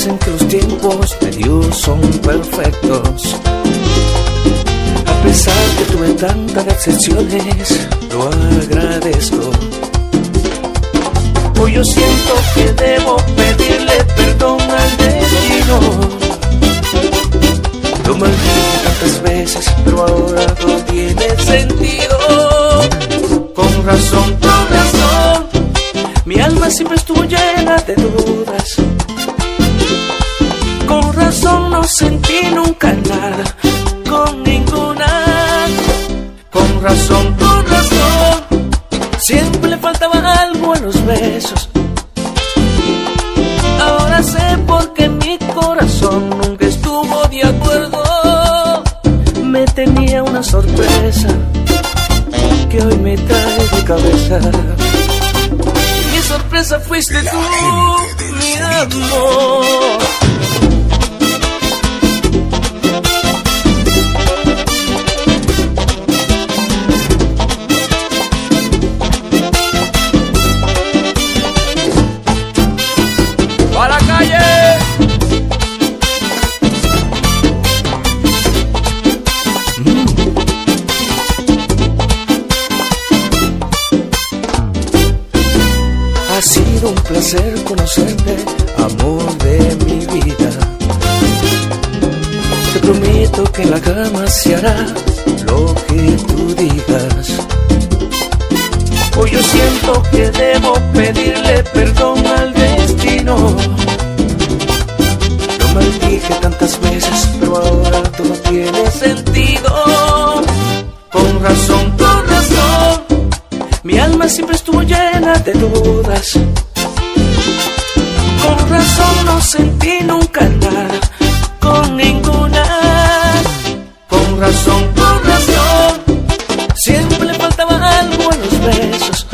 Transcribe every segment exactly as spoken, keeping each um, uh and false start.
Dicen que los tiempos de Dios son perfectos. A pesar que tuve tantas decepciones, lo agradezco. Hoy yo siento que debo pedirle perdón al destino. Lo maldije tantas veces, pero ahora todo tiene sentido. Con razón, con razón, mi alma siempre estuvo llena de dudas. Con razón no sentí nunca nada con ninguna. Con razón, con razón, siempre le faltaba algo en los besos. Ahora sé por qué mi corazón nunca estuvo de acuerdo. Me tenía una sorpresa que hoy me trae de cabeza. Mi sorpresa fuiste tú, mi amor. Ha sido un placer conocerte, amor de mi vida. Te prometo que en la cama se hará lo que tú digas. Hoy yo siento que debo pedirle perdón al destino. Lo maldije tantas veces, pero ahora todo tiene sentido. Con razón, con razón, mi alma siempre estuvo llena de dudas. Con razón no sentí nunca nada con ninguna. Con razón, con razón, siempre le faltaba algo en los besos.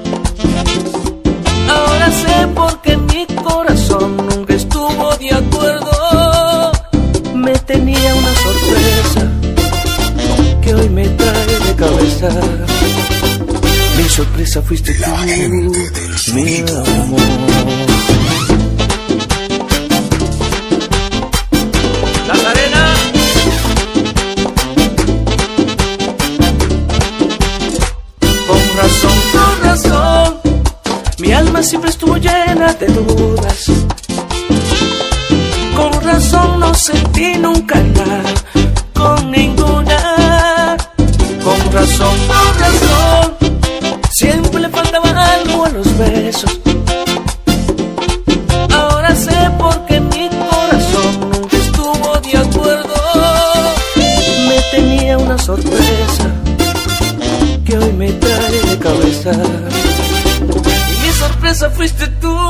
Ahora sé por qué mi corazón nunca estuvo de acuerdo. Me tenía una sorpresa que hoy me trae de cabeza. Mi sorpresa fuiste tú, mi amor. Nazarena. Con razón, con razón, mi alma siempre estuvo llena de dudas. Con razón no sentí nunca nada con ninguna. Con razón, con razón, siempre le faltaba algo en los besos. Ahora sé por qué mi corazón nunca estuvo de acuerdo. Me tenía una sorpresa que hoy me trae de cabeza. Y mi sorpresa fuiste tú,